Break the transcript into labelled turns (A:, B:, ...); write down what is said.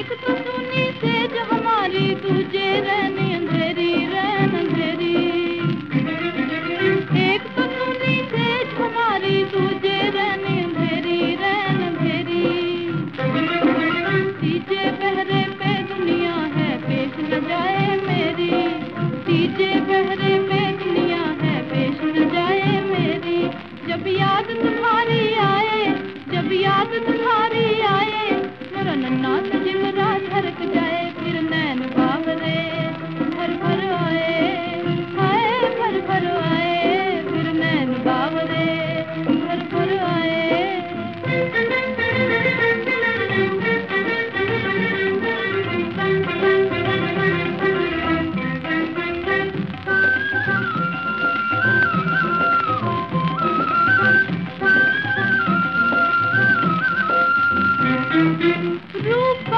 A: एक तो सुनी सेज हमारी, दूजे रहनी अंधेरी रैन अंधेरी। एक तो सुनी सेज हमारी, दूजे रहनी अंधेरी रैन अंधेरी। तीजे पहरे पे दुनिया है पेश न जाए मेरी, तीजे पहरे पे दुनिया है पेश न जाए मेरी। जब याद तुम्हारी आए, जब याद तुम्हारी आए, मेरा नन्ना सा जिगरा धड़क जाए। फिर नैन बावरे भर भर आए, हाय भर भर आए। फिर नैन बावरे भर भर आए। रूप